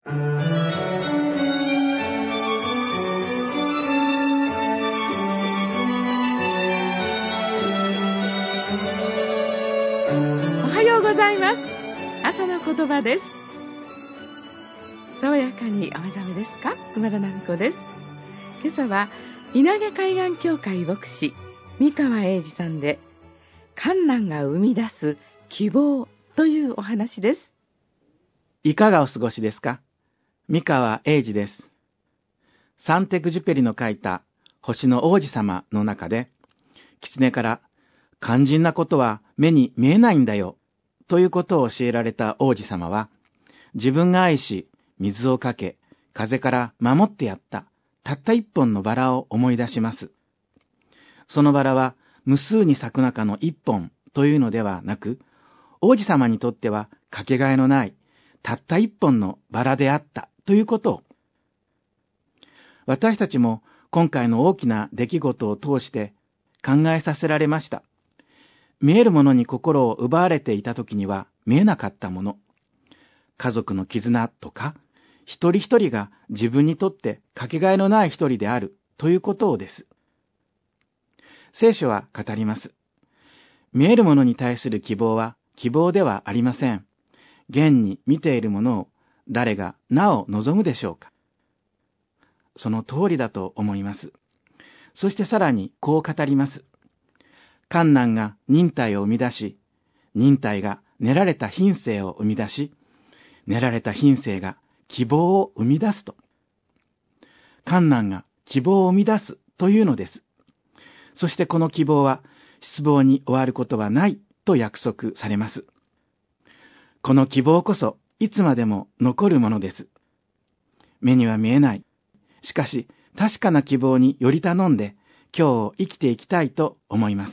おはようございます。朝の言葉です。爽やかにお目覚めですか？熊田奈美子です。今朝は稲毛海岸協会牧師三川英二さんで、困難が生み出す希望というお話です。 いかがお過ごしですか？三川英二です。サンテクジュペリの書いた星の王子様の中で、狐から肝心なことは目に見えないんだよということを教えられた王子様は、自分が愛し水をかけ風から守ってやったたった一本のバラを思い出します。そのバラは無数に咲く中の一本というのではなく、王子様にとってはかけがえのないたった一本のバラであったということを、私たちも今回の大きな出来事を通して考えさせられました。見えるものに心を奪われていた時には見えなかったもの、家族の絆とか、一人一人が自分にとってかけがえのない一人であるということをです。聖書は語ります。見えるものに対する希望は希望ではありません。現に見ているものを誰がなお望むでしょうか。その通りだと思います。そしてさらにこう語ります。困難が忍耐を生み出し、忍耐が練られた品性を生み出し、練られた品性が希望を生み出すと。困難が希望を生み出すというのです。そしてこの希望は失望に終わることはないと約束されます。この希望こそいつまでも残るものです。目には見えない。しかし確かな希望により頼んで今日を生きていきたいと思います。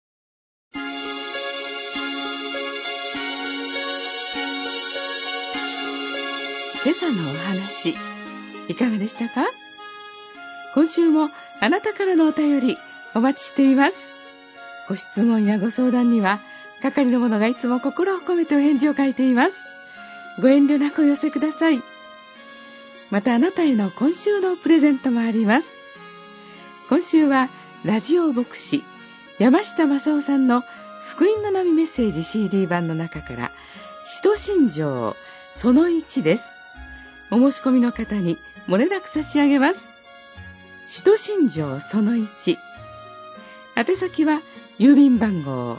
今朝のお話、いかがでしたか？今週もあなたからのお便りお待ちしています。ご質問やご相談には係の者がいつも心を込めてお返事を書いています。ご遠慮なくお寄せください。またあなたへの今週のプレゼントもあります。今週はラジオ牧師山下正夫さんの福音の波メッセージ CD 版の中から使徒信条その1です。お申し込みの方に漏れなく差し上げます。使徒信条その1。宛先は郵便番号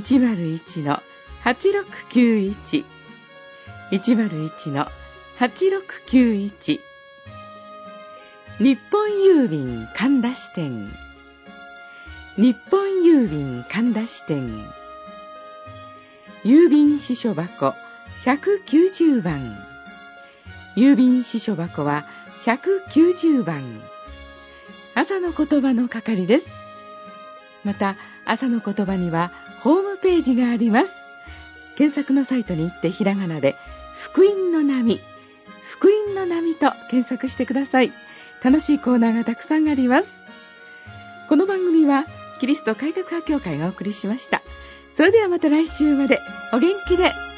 101-8691 101-8691、日本郵便神田支店、日本郵便神田支店、郵便支所箱190番、郵便支所箱は190番、朝の言葉の係です。また朝の言葉にはホームページがあります。検索のサイトに行ってひらがなで福音の波、福音の波と検索してください。楽しいコーナーがたくさんあります。この番組はキリスト改革派協会がお送りしました。それではまた来週までお元気で。